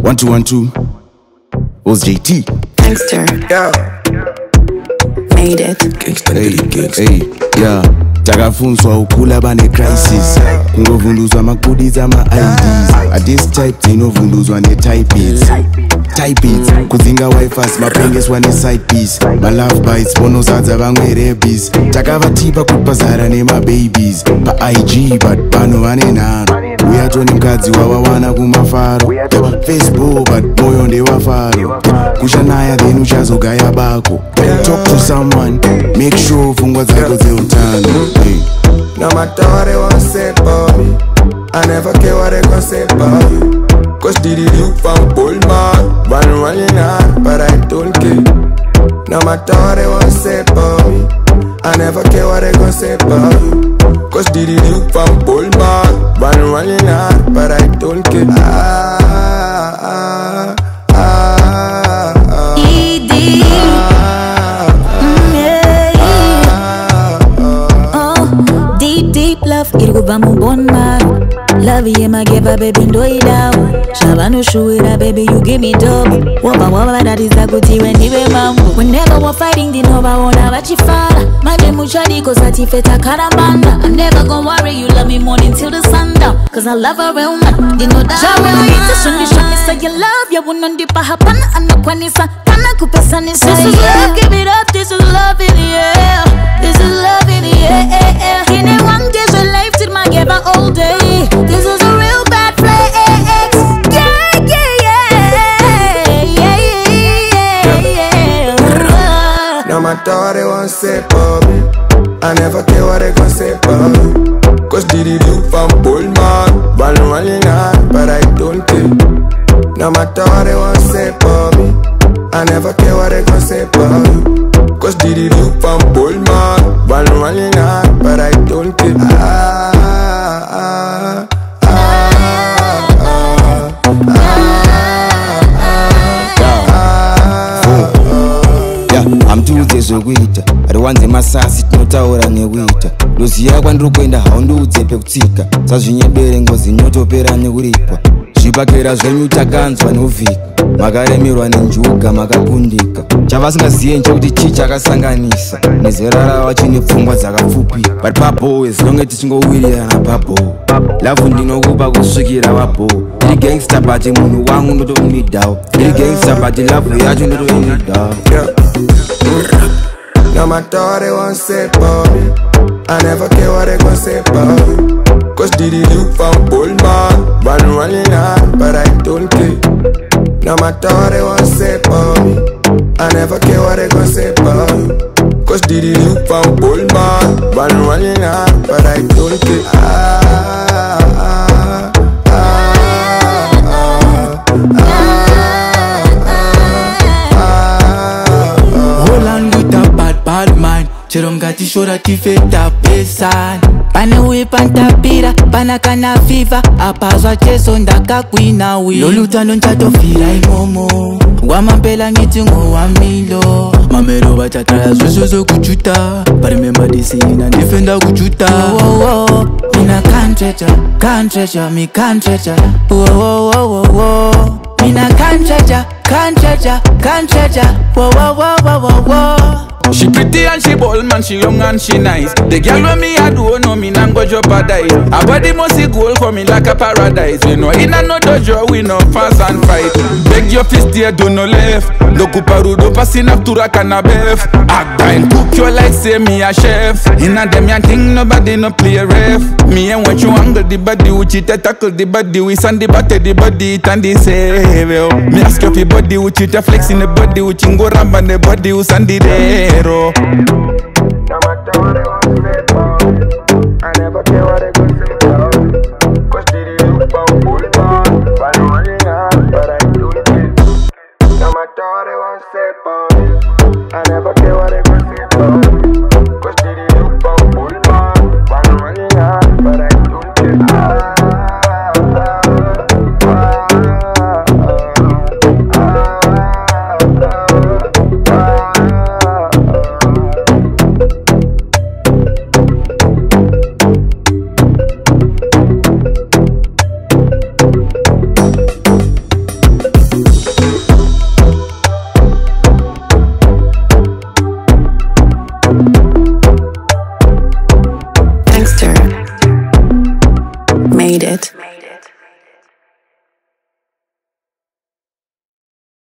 1 2 1 2. Who's JT? Gangster. Yeah. Made it. Gangster. Hey, yeah. Takafunzwa ukula bane crisis. Kungovunduzwa magoodies ama IDs. At this type zinovunduzwa ne type beats. Kuzinga wifas mapengeswa ne side piece. My love bites bono zadza vamwe rebis. Takavatipa kupazara ne my babies. Pa IG but pano vane naro. Uyatoni mkadzi wawawana kumafaro. Facebook but moyo ndewafaro. Kushanaya then uchazogaya bako. Talk to someone, make sure fungwa zako zeutano. No matter what they want say about me, I never care what they gon' say about you. Cause did you from Pullman, but running hard, but I don't care. No matter what they want say about me, I never care what they gon' say about you. Cause did you from Pullman, but running hard, but I don't care. Irukubva mubonma love yema geva baby ndoidawo zvavanoshuwira baby you give me double wavaratidza kuti wendiwe mambo whenever we're fighting ndinovaona vachifara manje muchadiko satife takarambanda I'm never gonna worry you love me morning till the sundown cause I love a real man ndinodaita shondishomisa your love yaunondipa hapana anokwanisa kana kupesanisa this is love give it up this is love in the air this is love in the air kine one days your life till my give all day this is a real bad flex No matter what they want say about me, I never care what they gon' say about you. Cause did you from Pullman, but running hard, but I don't care. No matter what they want say about me, I never care what they gon' say about you. Cause did you from Pullman, but running hard, but I don't care. I'm too zezokuita ariwanze masasi tinotaura nekuita ndoziya kwandiri kuenda haundiudze pekutsika sazvinyebere ngozi nyotopera nekuripwa zvibakera zvenyu takanzwa novhika makaremerwa nenjuga makakundika chavasingaziye nchekuti chii chakasanganisa nezera rava chine pfungwa dzakapfupira but pabo zvinonge tichingowirirana pabo lavhu ndinokupa kusvikira vabo iri gangsta but munhu wangu ndotounidawo iri gangsta but lavhu yacho ndotounidawo. No matter what they want say about me, I never care what they gon' say about you. Cause did you from Pullman, but running hard, but I don't care. No matter what they want say about me, I never care what they gon' say about you. Cause did you from Pullman, but running hard, but I don't care. Bad mind, chirongati shora tifeta pesani pane uipantapira pana kana fiva apazwa cheso ndakakwina wi lolutano nchatofira imomo wamampela ngiti ngowamilo mamero vachataya zvesvo zokujuta parememba disina ndifenda kujuta mina kantrecha mi kantrecha mina kantrecha She pretty and she bold, man, she young and she nice. The girl when me I do know me nan go jeopardize. Her body must see gold coming like a paradise. We know in a no dojo, we no fast and fight. Beg your fist here, do no left. No kuparudo passing up to Rakanabef. Act and cook your like say me a chef. In a them young thing nobody no play ref. Me and when you angle the body, we cheat tackle the body, we send the body it and the save. Me ask your body, we cheat flex in the body, we chingo ram and the body, we send the day. No matter what they want to say about me, I never care what they gon' say about me. Cause did you from Pullman, but running hard, but I don't care. No matter what they want to say about me, I never care what they gon' say about me. Cause did you from Pullman, but running hard, but I don't care. it.